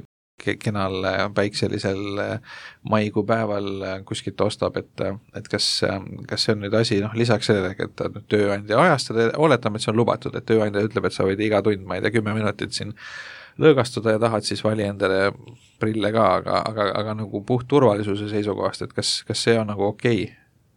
kenal päikselisel maikuu päeval kuskilt ostab, et, et kas, kas see on nüüd asi, noh, lisaks sellele, et nüüd tööandja ajastada, oletame, et see on lubatud, et tööandja ütleb, et sa võid iga tund, ma ei tea, kümme minutit siin lõõgastuda ja tahad siis vali endale prille ka, aga, aga, aga nagu puht turvalisuse seisukohast, et kas, kas see on nagu okei?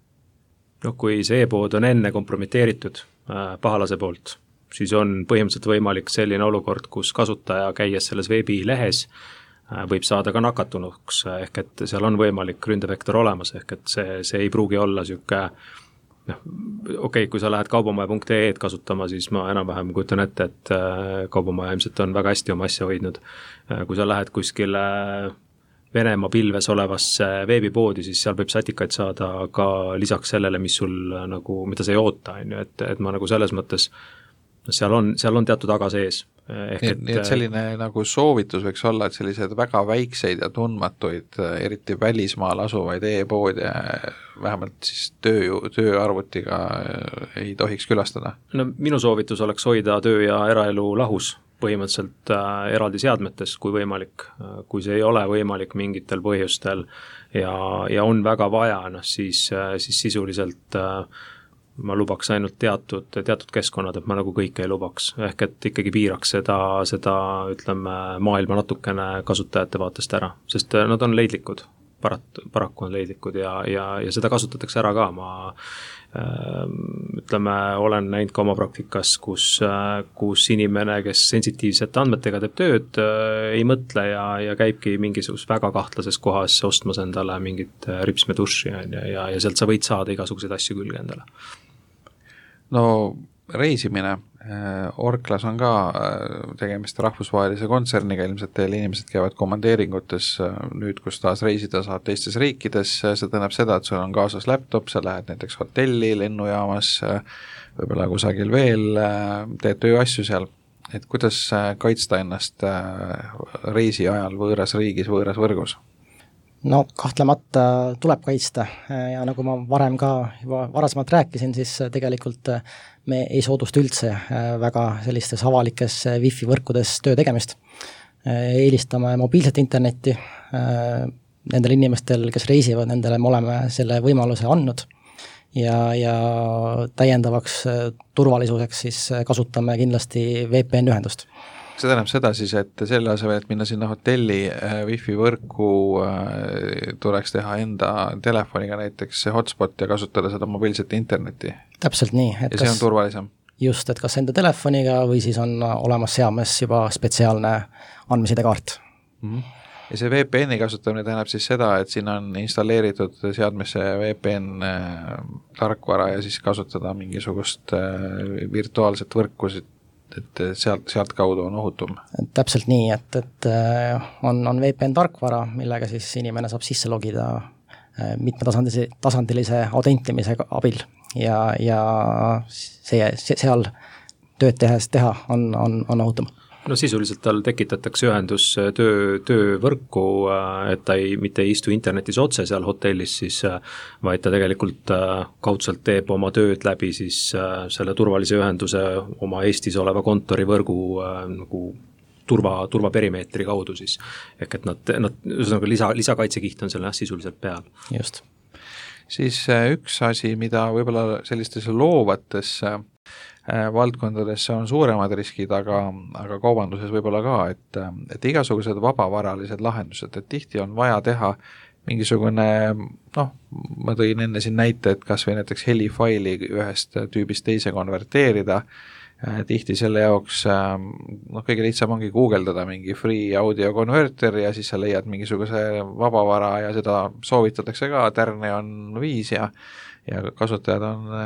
No kui see e-pood on enne kompromiteeritud äh, pahalase poolt, siis on põhimõtteliselt võimalik selline olukord, kus kasutaja käies selles veebilehes võib saada ka nakatunuks, ehk et seal on võimalik ründevektor olemas, ehk et see, see ei pruugi olla niisugune, noh, okei okay,, kui sa lähed kaubomaja punkt ee et kasutama, siis ma enam-vähem kujutan ette, et kaubomaja ilmselt on väga hästi oma asja hoidnud. Kui sa lähed kuskile Venemaa pilves olevasse veebipoodi, siis seal võib satikaid saada ka lisaks sellele, mis sul nagu, mida sa ei oota, on ju, et, et ma nagu selles mõttes seal on, seal on teatud aga sees.
Ehk nii, et, nii et selline nagu soovitus võiks olla, et sellised väga väikseid ja tundmatuid, eriti välismaal asuvaid e-poode, vähemalt siis töö, tööarvutiga ei tohiks külastada?
No minu soovitus oleks hoida töö ja eraelu lahus, põhimõtteliselt äh, eraldi seadmetes, kui võimalik, kui see ei ole võimalik mingitel põhjustel ja, ja on väga vaja, noh siis, siis sisuliselt äh, ma lubaks ainult teatud, teatud keskkonnad, et ma nagu kõike ei lubaks, ehk et ikkagi piiraks seda, seda ütleme, maailma natukene kasutajate vaatest ära, sest nad on leidlikud, parat-, paraku on leidlikud ja, ja, ja seda kasutatakse ära ka, ma ütleme, olen näinud ka oma praktikas, kus, kus inimene, kes sensitiivsete andmetega teeb tööd, ei mõtle ja, ja käibki mingisuguse väga kahtlases kohas ostmas endale mingit ripsmeduši ja, ja, ja sealt sa võid saada igasuguseid asju külge endale.
No reisimine, Orklas on ka tegemist rahvusvahelise kontserniga, ilmselt teil inimesed käivad komandeeringutes nüüd, kus taas reisida saad teistes riikides, see tähendab seda, et sul on kaasas laptop, sa lähed näiteks hotelli, lennujaamas, võib-olla kusagil veel, teed tööasju seal, et kuidas kaitsta ennast reisi ajal võõras riigis, võõras võrgus?
No kahtlemata tuleb kaitsta ja nagu ma varem ka juba varasemalt rääkisin, siis tegelikult me ei soodusta üldse väga sellistes avalikes wifi võrkudes töö tegemist. Eelistame mobiilset internetti, nendel inimestel, kes reisivad, nendele me oleme selle võimaluse andnud ja, ja täiendavaks turvalisuseks siis kasutame kindlasti V P N ühendust.
See tähendab seda siis, et selle asemel, et minna sinna hotelli wifi võrku, tuleks teha enda telefoniga näiteks see hotspot ja kasutada seda mobiilset internetti.
Täpselt nii.
Et ja see on turvalisem?
Just, et kas enda telefoniga või siis on olemas seadmes juba spetsiaalne andmesidekaart.
Mm-hmm. Ja see V P N-i kasutamine tähendab siis seda, et siin on installeeritud seadmesse V P N tarkvara ja siis kasutada mingisugust virtuaalset võrkusid, et sealt, sealt kaudu on ohutum.
Täpselt nii, et, et on, on V P N tarkvara, millega siis inimene saab sisse logida mitmetasandilise tasandilise autentimise abil ja, ja see, see, seal tööd tehes teha on, on, on ohutum.
No sisuliselt tal tekitatakse ühendus töö, töövõrku, et ta ei, mitte ei istu internetis otse seal hotellis, siis, vaid ta tegelikult kaudselt teeb oma tööd läbi siis selle turvalise ühenduse oma Eestis oleva kontorivõrgu nagu turva, turvaperimeetri kaudu siis. Ehk et nad, nad ühesõnaga lisa, lisakaitsekiht on selle sisuliselt peal.
Just.
Siis üks asi, mida võib-olla sellistes loovates valdkondadesse on suuremad riskid, aga, aga kaubanduses võib-olla ka, et, et igasugused vabavaralised lahendused, et tihti on vaja teha mingisugune, noh, ma tõin enne siin näite, et kas või näiteks helifaili ühest tüübist teise konverteerida, tihti selle jaoks, noh, kõige lihtsam ongi guugeldada mingi free audio converter ja siis sa leiad mingisuguse vabavara ja seda soovitatakse ka, tärne on viis ja ja kasutajad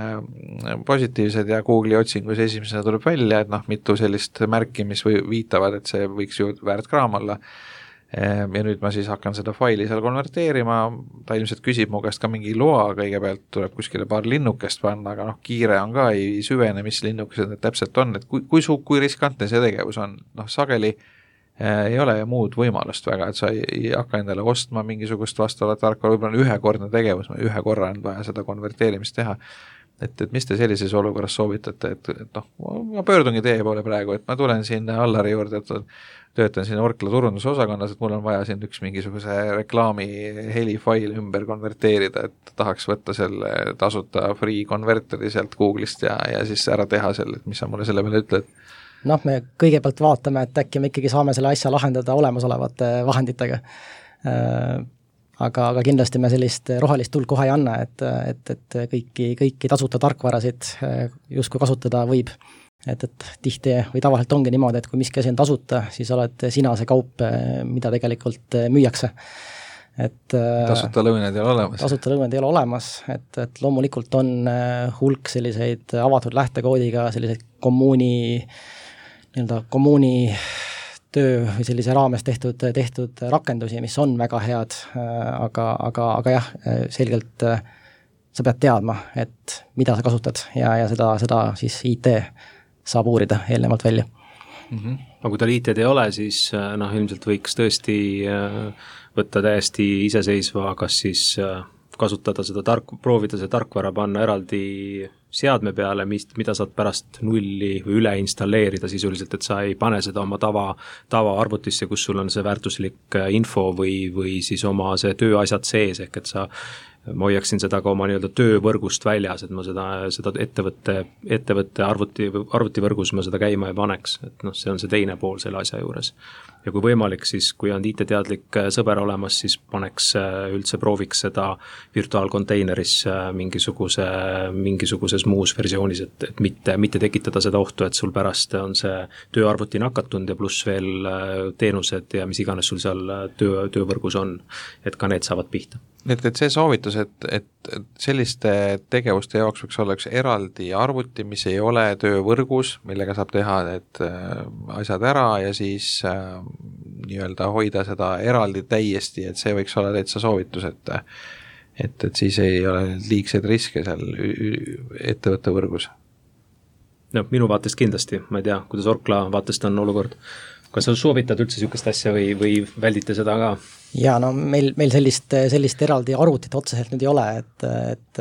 on positiivsed ja Google'i otsingus esimesena tuleb välja, et noh, mitu sellist märki, mis või viitavad, et see võiks ju väärt kraam olla. Ja nüüd ma siis hakkan seda faili seal konverteerima, ta ilmselt küsib mu käest ka mingi loa, kõigepealt tuleb kuskile paar linnukest panna, aga noh, kiire on ka, ei süvene, mis linnukesed need täpselt on, et kui, kui, su, kui riskantne see tegevus on, noh, sageli ei ole muud võimalust väga, et sa ei, ei hakka endale ostma mingisugust vastavat tarkvara, võib-olla on ühekordne tegevus, ühe korra on vaja seda konverteerimist teha, et, et mis te sellises olukorras soovitate, et, et noh, ma pöördungi teie poole praegu, et ma tulen siin Allari juurde, et töötan siin Orkla turundusosakonnas, et mul on vaja siin üks mingisuguse reklaami helifail ümber konverteerida, et tahaks võtta selle tasuta free konverteri sealt Google'ist ja, ja siis ära teha selle, et mis sa mulle selle peale ütled.
Noh, me kõigepealt vaatame, et äkki me ikkagi saame selle asja lahendada olemasolevate vahenditega. Aga, aga kindlasti me sellist rohelist tuld kohe ei anna, et, et, et kõiki, kõiki tasuta tarkvarasid justkui kasutada võib. Et, et tihti või tavaliselt ongi niimoodi, et kui miski asi on tasuta, siis oled sina see kaup, mida tegelikult müüakse. Et,
tasuta lõunad ei ole olemas.
Tasuta lõunad ei ole olemas, et, et loomulikult on hulk selliseid avatud lähtekoodiga, selliseid kommuuni nii-öelda kommuuni töö või sellise raames tehtud, tehtud rakendusi, mis on väga head, aga, aga, aga jah, selgelt sa pead teadma, et mida sa kasutad ja, ja seda, seda siis I T saab uurida eelnevalt välja.
Mm-hmm. Aga kui tal I T-d ei ole, siis noh, ilmselt võiks tõesti võtta täiesti iseseisva, kas siis kasutada seda tark, proovida see tarkvara panna eraldi seadme peale, mis, mida saad pärast nulli või üle installeerida sisuliselt, et sa ei pane seda oma tava, tava arvutisse, kus sul on see väärtuslik info või, või siis oma see tööasjad sees, ehk et sa ma hoiaksin seda ka oma nii-öelda töövõrgust väljas, et ma seda, seda ettevõtte, ettevõtte arvuti, arvutivõrgus ma seda käima ei paneks, et noh, see on see teine pool selle asja juures. Ja kui võimalik, siis kui on I T-teadlik sõber olemas, siis paneks üldse prooviks seda virtuaalkonteineris mingisuguse, mingisuguses muus versioonis, et, et mitte, mitte tekitada seda ohtu, et sul pärast on see tööarvuti nakatunud ja pluss veel teenused ja mis iganes sul seal töö, töövõrgus on, et ka need saavad pihta.
Et, et see soovitus, et, et selliste tegevuste jaoks võiks olla üks eraldi arvuti, mis ei ole töövõrgus, millega saab teha need asjad ära ja siis äh, nii-öelda hoida seda eraldi täiesti, et see võiks olla täitsa soovitus, et, et, et siis ei ole liigseid riske seal ettevõtte võrgus.
No minu vaatest kindlasti, ma ei tea, kuidas Orkla vaatest on olukord. Kas sa soovitad üldse niisugust asja või, või väldite seda ka?
Jaa, no meil, meil sellist, sellist eraldi arvutit otseselt nüüd ei ole, et, et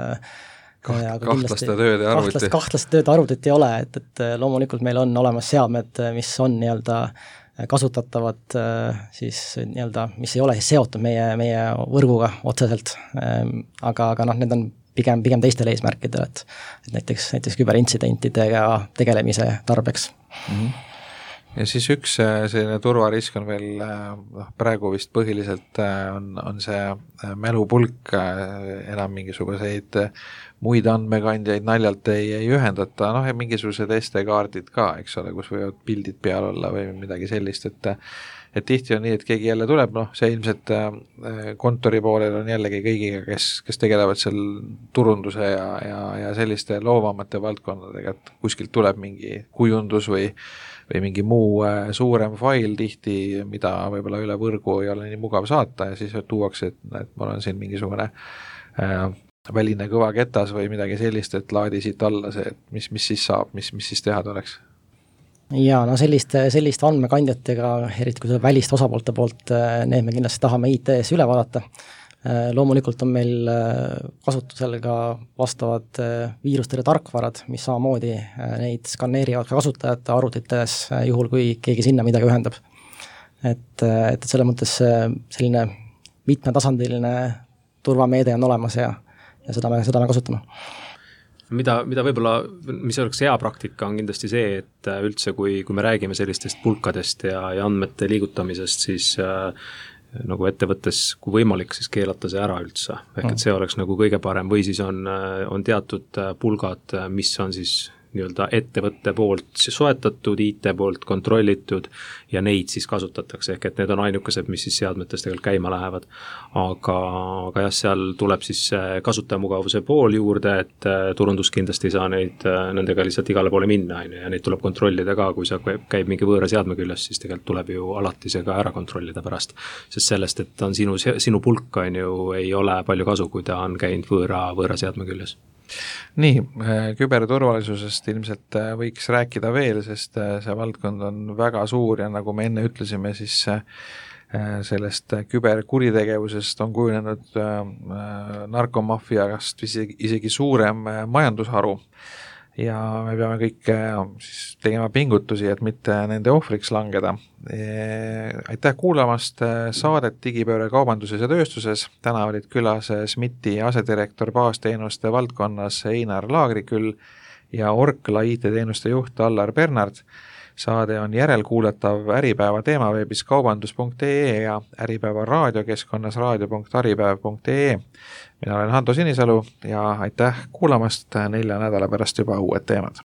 Kaht, kahtlaste tööde arvutit.
Kahtlaste, kahtlaste tööde arvutit ei ole, et, et loomulikult meil on olemas seadmed, mis on nii-öelda kasutatavad siis nii-öelda, mis ei ole seotud meie, meie võrguga otseselt, aga, aga noh, need on pigem, pigem teistel eesmärkidel, et, et näiteks, näiteks küberintsidentidega tegelemise tarbeks. Mm-hmm.
Ja siis üks selline turvarisk on veel, noh, praegu vist põhiliselt on, on see mälupulk, enam mingisuguseid muid andmekandjaid naljalt ei, ei ühendata, noh, ja mingisugused S D-kaardid ka, eks ole, kus võivad pildid peal olla või midagi sellist, et et tihti on nii, et keegi jälle tuleb, noh, see ilmselt kontori poolel on jällegi kõigiga, kes, kes tegelevad seal turunduse ja, ja, ja selliste loovamate valdkondadega, et kuskilt tuleb mingi kujundus või või mingi muu äh, suurem fail tihti, mida võib-olla üle võrgu ei ole nii mugav saata ja siis tuuakse, et, et mul on siin mingisugune äh, väline kõva ketas või midagi sellist, et laadi siit alla see, et mis, mis siis saab, mis, mis siis teha tuleks?
Jaa, no selliste, selliste andmekandjatega, eriti kui see väliste osapoolte poolt, need me kindlasti tahame I T-s üle vaadata. Loomulikult on meil kasutusel ka vastavad viirustele tarkvarad, mis samamoodi neid skanneerivad ka kasutajate arvutites, juhul kui keegi sinna midagi ühendab. Et, et selles mõttes selline mitmetasandiline turvameede on olemas ja, ja seda me, seda me kasutame.
Mida, mida võib-olla, mis oleks hea praktika, on kindlasti see, et üldse kui, kui me räägime sellistest pulkadest ja, ja andmete liigutamisest, siis äh, nagu ettevõttes, kui võimalik, siis keelata see ära üldse. Ehk et see oleks nagu kõige parem või siis on, on teatud pulgad, mis on siis nii-öelda ettevõtte poolt soetatud, I T poolt kontrollitud ja neid siis kasutatakse, ehk et need on ainukesed, mis siis seadmetes tegelikult käima lähevad. Aga, aga jah, seal tuleb siis kasutajamugavuse pool juurde, et turundus kindlasti ei saa neid, nendega lihtsalt igale poole minna ja neid tuleb kontrollida ka, kui sa käib mingi võõra seadme küljes, siis tegelikult tuleb ju alati see ka ära kontrollida pärast. Sest sellest, et on sinu, sinu pulk on ju, ei ole palju kasu, kui ta on käinud võõra, võõra seadme küljes.
Nii, küberturvalisusest ilmselt võiks rääkida veel, sest see valdkond on väga suur ja nagu me enne ütlesime, siis sellest küberkuritegevusest on kujunenud narkomafiast isegi, isegi suurem majandusharu ja me peame kõik siis tegema pingutusi, et mitte nende ohvriks langeda. Aitäh kuulamast saadet Digipööre kaubanduses ja tööstuses. Täna olid külas SMIT-i asedirektor baasteenuste valdkonnas Einar Laagriküll ja Orkla I T-teenuste juht Allar Bernard. Saade on järelkuulatav Äripäeva teemaveebis kaubandus punkt ee ja Äripäeva raadiokeskkonnas raadio punkt äripäev punkt ee. Mina olen Hando Sinisalu ja aitäh kuulamast, nelja nädala pärast juba uued teemad.